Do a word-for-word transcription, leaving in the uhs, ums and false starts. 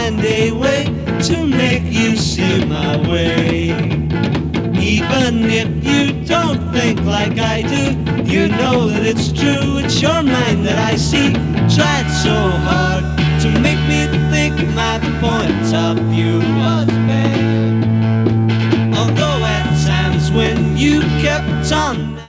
find a way to make you see my way. Even if you don't think like I do, you know that it's true. It's your mind that I see. Tried so hard to make me think my